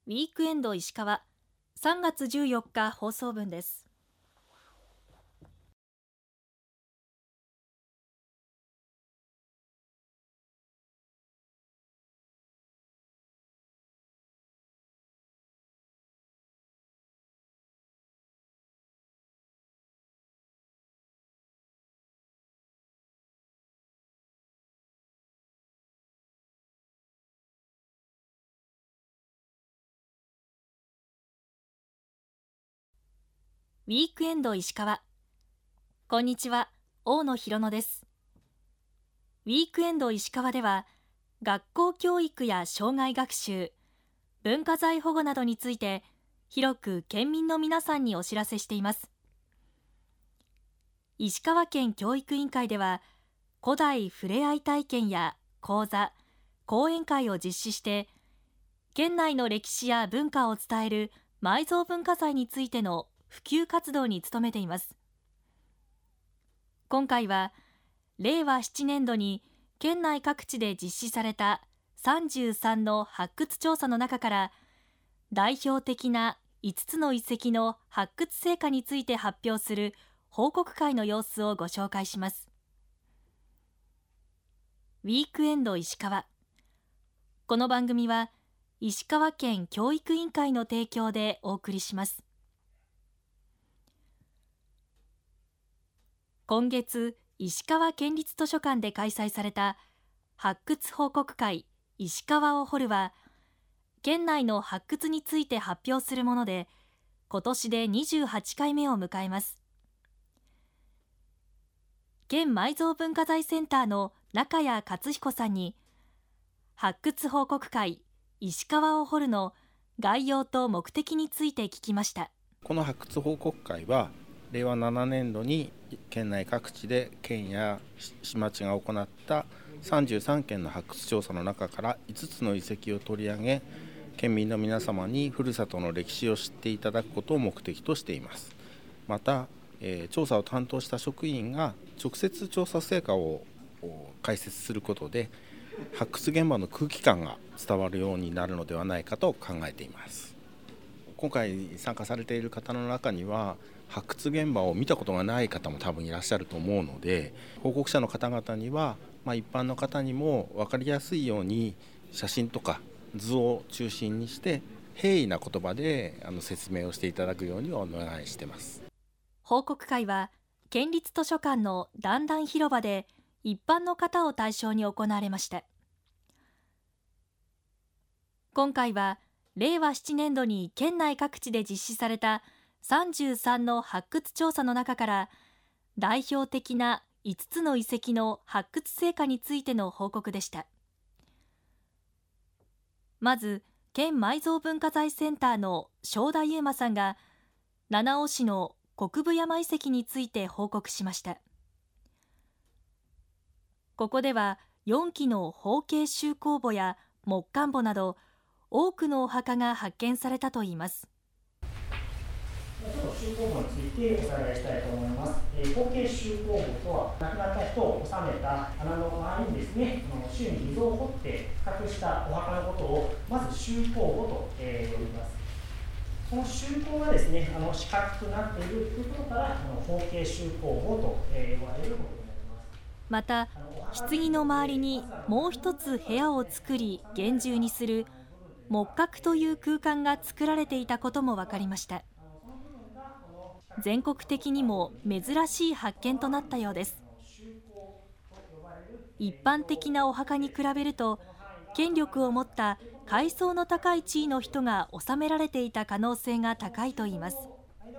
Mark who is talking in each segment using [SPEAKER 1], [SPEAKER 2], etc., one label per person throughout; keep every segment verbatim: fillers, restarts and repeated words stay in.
[SPEAKER 1] ウィークエンド石川さんがつじゅうよっか放送分です。ウィークエンド石川。こんにちは、大野ひろのです。ウィークエンド石川では、学校教育や障害学習、文化財保護などについて、広く県民の皆さんにお知らせしています。石川県教育委員会では、古代ふれあい体験や講座、講演会を実施して、県内の歴史や文化を伝える埋蔵文化財についての普及活動に努めています。今回はれいわななねんどに県内各地で実施されたさんじゅうさんの発掘調査の中から代表的ないつつの遺跡の発掘成果について発表する報告会の様子をご紹介します。ウィークエンド石川。この番組は石川県教育委員会の提供でお送りします。今月、石川県立図書館で開催された発掘報告会石川を掘るは、県内の発掘について発表するもので、今年でにじゅうはちかいめを迎えます。県埋蔵文化財センターの中谷勝彦さんに、発掘報告会石川を掘るの概要と目的について聞きました。
[SPEAKER 2] この発掘報告会はれいわななねんどに県内各地で県や市町が行ったさんじゅうさんけんの発掘調査の中からいつつの遺跡を取り上げ、県民の皆様にふるさとの歴史を知っていただくことを目的としています。また、えー、調査を担当した職員が直接調査成果を解説することで、発掘現場の空気感が伝わるようになるのではないかと考えています。今回参加されている方の中には発掘現場を見たことがない方も多分いらっしゃると思うので、報告者の方々には、まあ、一般の方にも分かりやすいように写真とか図を中心にして平易な言葉であの説明をしていただくようにお願いしています。
[SPEAKER 1] 報告会は県立図書館の段々広場で一般の方を対象に行われました。今回はれいわななねんどに県内各地で実施されたさんじゅうさんの発掘調査の中から代表的ないつつの遺跡の発掘成果についての報告でした。まず、県埋蔵文化財センターの正田悠馬さんが七尾市の国分山遺跡について報告しました。ここではよんきの包茎集坑墓や木棺墓など多くのお墓が発見されたといいます。
[SPEAKER 3] ちょっと集坑墓についておさらいしたいと思います。えー、包茎集坑墓とは、亡くなった人を納めた穴の周りにですね、周囲に溝を掘って隠したお墓のことをまず集坑墓と、えー、呼びます。この集坑がですね、あの四角くなっているということから、あの包茎集坑墓と、えー、呼ばれることになります。
[SPEAKER 1] また、棺の周りにもう一つ部屋を作り厳重にする木閣という空間が作られていたことも分かりました。全国的にも珍しい発見となったようです。一般的なお墓に比べると、権力を持った階層の高い地位の人が納められていた可能性が高いといいます。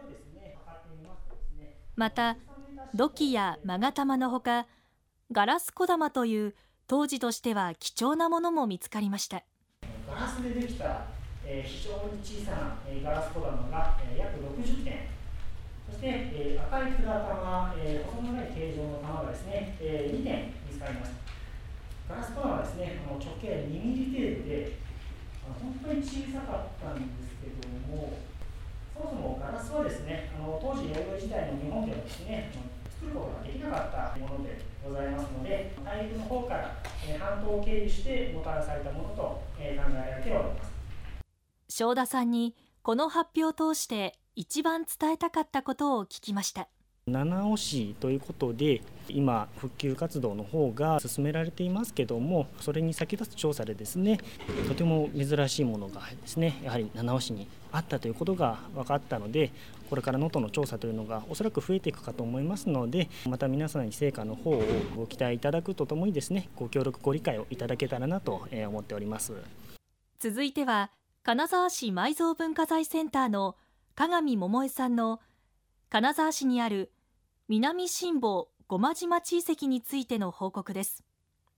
[SPEAKER 1] また、土器や勾玉のほか、ガラス小玉という当時としては貴重なものも見つかりました。
[SPEAKER 3] ガラスでできた、えー、非常に小さな、えー、ガラス小玉が、えー、約ろくじゅってん、そして、えー、赤いプラ玉、えー、細長い形状の玉がですね、えー、にてん見つかりました。ガラス小玉はですね、あの直径にミリ程度で、あの本当に小さかったんですけども、そもそもガラスはですね、あの当時弥生時代の日本ではですね、作ることができなかったものでございますので、大陸の方から、えー、半島を経由してもたらされたものと、えー、考えられております。
[SPEAKER 1] 正田さんにこの発表を通して一番伝えたかったことを聞きました。
[SPEAKER 4] 七尾市ということで今復旧活動の方が進められていますけども、それに先立つ調査でですね、とても珍しいものがですね、やはり七尾市にあったということが分かったので、これから能登の調査というのがおそらく増えていくかと思いますので、また皆さんに成果の方をご期待いただくとともにですね、ご協力ご理解をいただけたらなと思っております。
[SPEAKER 1] 続いては金沢市埋蔵文化財センターの加賀見桃江さんの金沢市にある南新保ごまじ町遺跡についての報告です。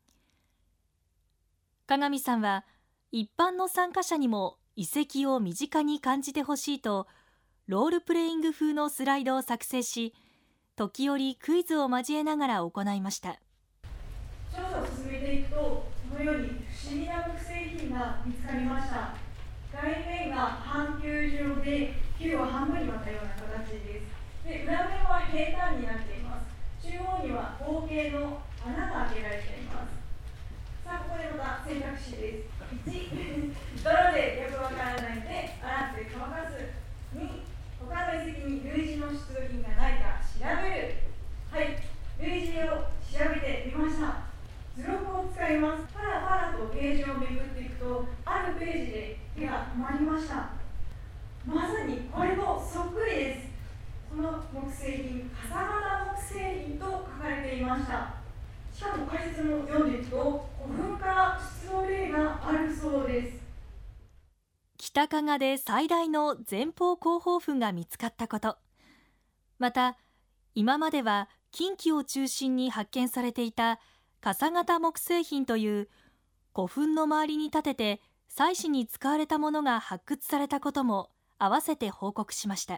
[SPEAKER 1] 加賀見さんは一般の参加者にも遺跡を身近に感じてほしいとロールプレイング風のスライドを作成し、時折クイズを交えながら行いました。
[SPEAKER 5] 調査を進めていくと、このように不思議な木製品が見つかりました。外面が半球状で球を半分に割ったような形です。で、裏面は平坦になっています。中央には方形の穴が開けられています。さあ、ここでまた選択肢です。いち、泥でよくわからないで洗って乾かす。に、他の遺跡に類似の出土品がないか調べる。はい、類似を調べてみました。図録を使います。パラパラとページをめくっていくと、あるページで手が止まりました。まさにこれとそっくりです。この木製品、笠形木製品と書かれていました。しかも解説も読んでいくと、古墳から出土例があるそうです。
[SPEAKER 1] 北加賀で最大の前方後方墳が見つかったこと、また今までは近畿を中心に発見されていた笠形木製品という古墳の周りに立てて祭祀に使われたものが発掘されたことも合わせて報告しました。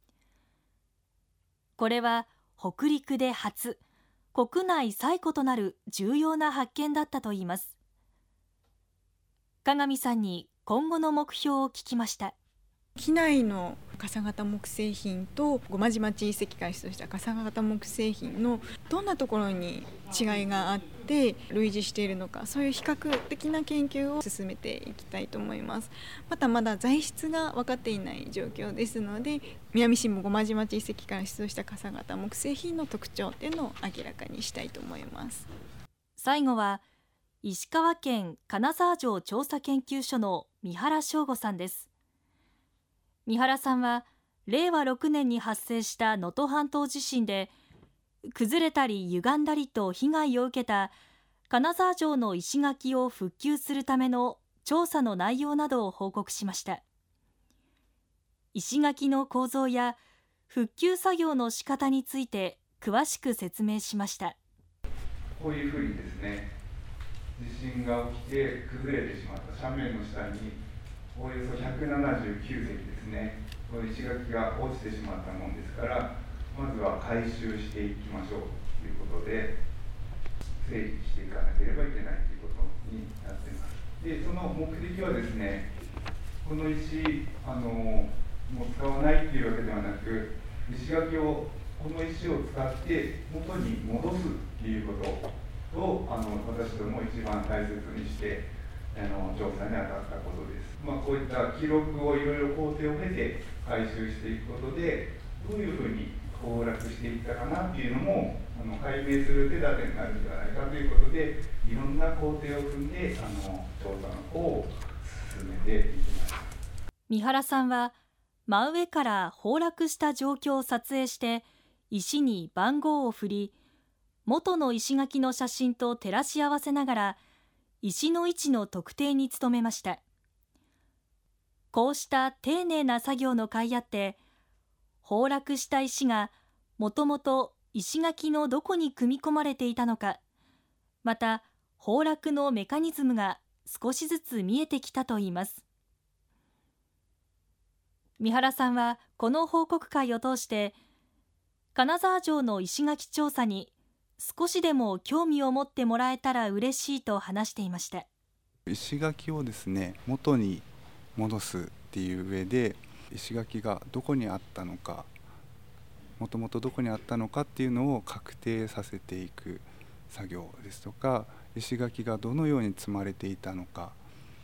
[SPEAKER 1] これは北陸で初、国内最古となる重要な発見だったといいます。加賀見さんに今後の目標を聞きました。
[SPEAKER 6] 機内の笠形木製品とごまじ町遺跡から出土した笠形木製品のどんなところに違いがあって類似しているのか、そういう比較的な研究を進めていきたいと思います。またまだ材質が分かっていない状況ですので、南新保ごまじ町遺跡から出土した笠形木製品の特徴というのを明らかにしたいと思います。
[SPEAKER 1] 最後は石川県金沢城調査研究所の三原翔吾さんです。三原さんはれいわろくねんに発生した能登半島地震で崩れたり歪んだりと被害を受けた金沢城の石垣を復旧するための調査の内容などを報告しました。石垣の構造や復旧作業の仕方について詳しく説明しました。
[SPEAKER 7] こういうふうにですね、地震が起きて崩れてしまった斜面の下におよそひゃくななじゅうきゅうせきですね、この石垣が落ちてしまったものですから、まずは回収していきましょうということで、整理していかなければいけないということになっています。で、その目的はですね、この石、あのもう使わないというわけではなく、石垣を、この石を使って元に戻すということを、あの私ども一番大切にして、あの調査に当たったことです。まあ、こういった記録をいろいろ工程を経て回収していくことで、どういうふうに崩落していったかなっていうのもあの解明する手立てになるんじゃないかということで、いろんな工程を踏んであの調査の方を進めていきました。
[SPEAKER 1] 三原さんは真上から崩落した状況を撮影して石に番号を振り、元の石垣の写真と照らし合わせながら石の位置の特定に努めました。こうした丁寧な作業の甲斐あって、崩落した石がもともと石垣のどこに組み込まれていたのか、また崩落のメカニズムが少しずつ見えてきたといいます。三原さんはこの報告会を通して、金沢城の石垣調査に少しでも興味を持ってもらえたら嬉しいと話していました。
[SPEAKER 8] 石垣をですね、元に戻すっていう上で、石垣がどこにあったのか、もともとどこにあったのかっていうのを確定させていく作業ですとか、石垣がどのように積まれていたのか、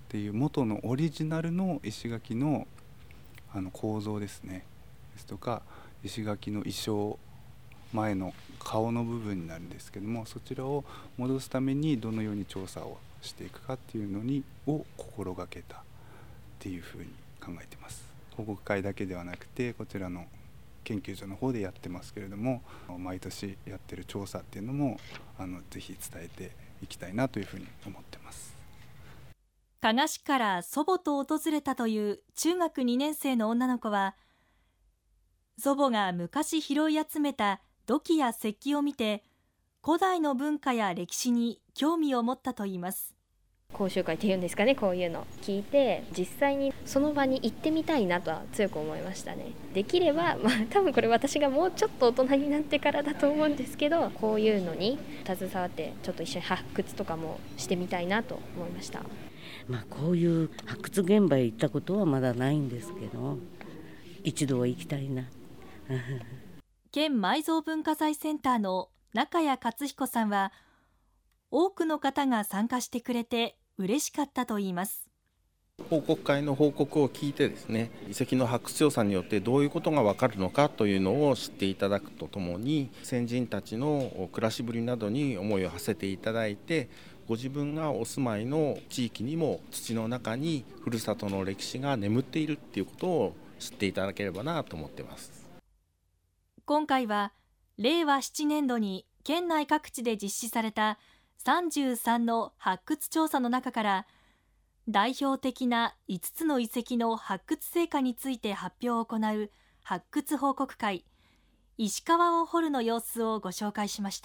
[SPEAKER 8] っていう元のオリジナルの石垣のあの構造ですねですとか、石垣の衣装前の顔の部分になるんですけども、そちらを戻すためにどのように調査をしていくかっていうのにを心がけたっていうふうに考えています。報告会だけではなくて、こちらの研究所の方でやってますけれども、毎年やってる調査っていうのもあのぜひ伝えていきたいなというふうに思ってます。
[SPEAKER 1] 加賀市から祖母と訪れたという中学にねん生の女の子は、祖母が昔拾い集めた土器や石器を見て、古代の文化や歴史に興味を持ったといいます。
[SPEAKER 9] 講習会っていうんですかね、こういうの聞いて実際にその場に行ってみたいなとは強く思いましたね。できれば、まあ、多分これ私がもうちょっと大人になってからだと思うんですけど、こういうのに携わってちょっと一緒に発掘とかもしてみたいなと思いました。
[SPEAKER 10] まあ、こういう発掘現場へ行ったことはまだないんですけど、一度は行きたいな。
[SPEAKER 1] 県埋蔵文化財センターの中谷勝彦さんは、多くの方が参加してくれて嬉しかったといいます。
[SPEAKER 2] 報告会の報告を聞いてですね、遺跡の発掘調査によってどういうことが分かるのかというのを知っていただくとともに、先人たちの暮らしぶりなどに思いを馳せていただいて、ご自分がお住まいの地域にも土の中にふるさとの歴史が眠っているっていうことを知っていただければなと思っています。
[SPEAKER 1] 今回はれいわななねんどに県内各地で実施されたさんじゅうさんの発掘調査の中から、代表的ないつつの遺跡の発掘成果について発表を行う発掘報告会、石川を掘るの様子をご紹介しました。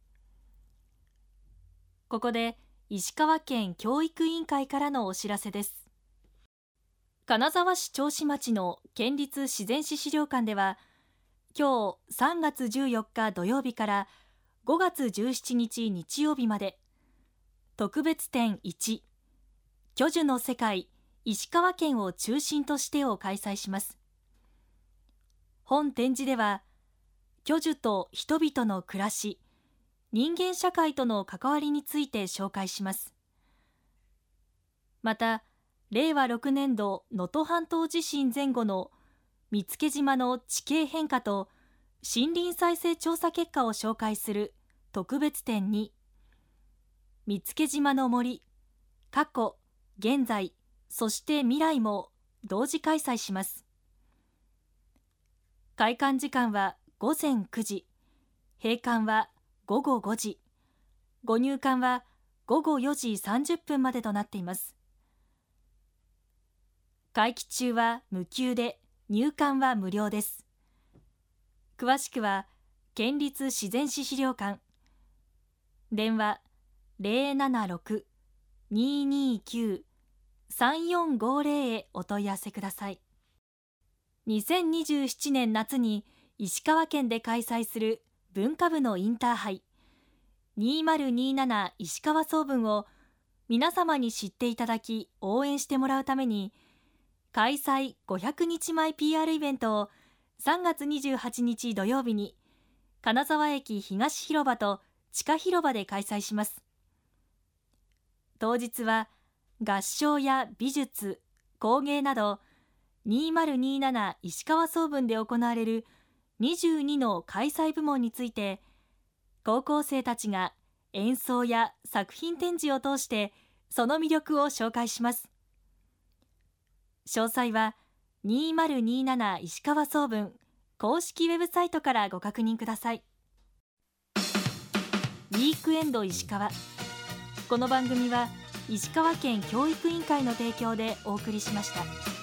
[SPEAKER 1] ここで石川県教育委員会からのお知らせです。金沢市銚子町の県立自然史資料館では、今日さんがつじゅうよっか土曜日からごがつじゅうしちにち日曜日まで、特別展いち、巨樹の世界石川県を中心としてを開催します。本展示では、巨樹と人々の暮らし、人間社会との関わりについて紹介します。また、れいわろくねんど能登半島地震前後の見附島の地形変化と森林再生調査結果を紹介する特別展に、見附島の森、過去、現在、そして未来も同時開催します。開館時間はごぜんくじ、閉館はごごごじ、ご入館はごごよじさんじゅっぷんまでとなっています。会期中は無給で、入館は無料です。詳しくは県立自然史資料館、電話 ゼロななろく にーにーきゅう さんよんごゼロ へお問い合わせください。にせんにじゅうななねん夏に石川県で開催する文化部のインターハイにせんにじゅうなな石川総文を皆様に知っていただき応援してもらうために、開催ごひゃくにちまえ ピーアール イベントをさんがつにじゅうはちにち土曜日に金沢駅東広場と地下広場で開催します。当日は合唱や美術、工芸などにせんにじゅうなな石川総文で行われるにじゅうにの開催部門について、高校生たちが演奏や作品展示を通してその魅力を紹介します。詳細はにせんにじゅうなな石川総文公式ウェブサイトからご確認ください。ウィークエンド石川。この番組は石川県教育委員会の提供でお送りしました。